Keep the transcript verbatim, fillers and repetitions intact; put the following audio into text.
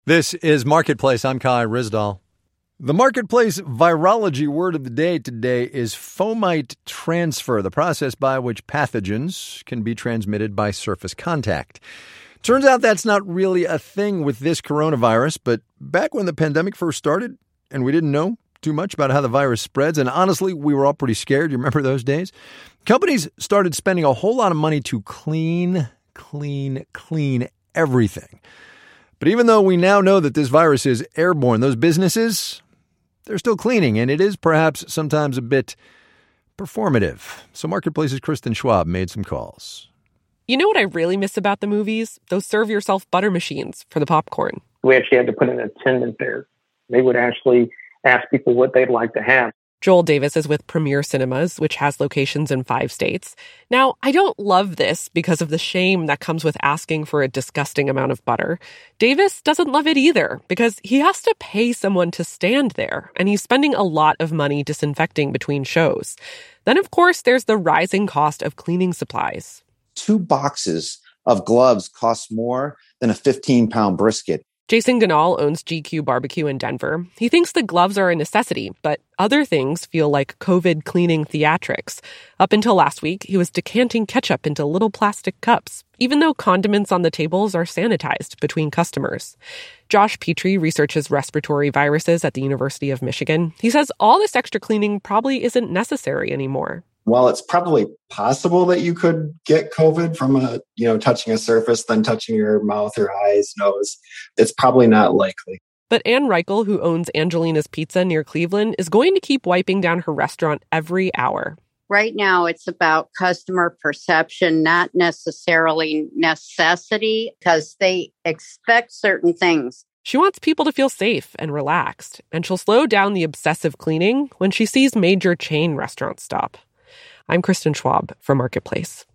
This is Marketplace. I'm Kai Ryssdal. The Marketplace virology word of the day today is fomite transfer, the process by which pathogens can be transmitted by surface contact. Turns out that's not really a thing with this coronavirus, but back when the pandemic first started and we didn't know too much about how the virus spreads, and honestly, we were all pretty scared. You remember those days? Companies started spending a whole lot of money to clean, clean, clean everything. But even though we now know that this virus is airborne, those businesses, they're still cleaning, and it is perhaps sometimes a bit performative. So Marketplace's Kristen Schwab made some calls. You know what I really miss about the movies? Those serve-yourself butter machines for the popcorn. We actually had to put an attendant there. They would actually ask people what they'd like to have. Joel Davis is with Premier Cinemas, which has locations in five states. Now, I don't love this because of the shame that comes with asking for a disgusting amount of butter. Davis doesn't love it either because he has to pay someone to stand there, and he's spending a lot of money disinfecting between shows. Then, of course, there's the rising cost of cleaning supplies. Two boxes of gloves cost more than a fifteen-pound brisket. Jason Ganal owns G Q Barbecue in Denver. He thinks the gloves are a necessity, but other things feel like COVID cleaning theatrics. Up until last week, he was decanting ketchup into little plastic cups, even though condiments on the tables are sanitized between customers. Josh Petrie researches respiratory viruses at the University of Michigan. He says all this extra cleaning probably isn't necessary anymore. While it's probably possible that you could get COVID from a, you know, touching a surface, then touching your mouth or eyes, nose, it's probably not likely. But Ann Reichel, who owns Angelina's Pizza near Cleveland, is going to keep wiping down her restaurant every hour. Right now, it's about customer perception, not necessarily necessity, because they expect certain things. She wants people to feel safe and relaxed, and she'll slow down the obsessive cleaning when she sees major chain restaurants stop. I'm Kristen Schwab for Marketplace.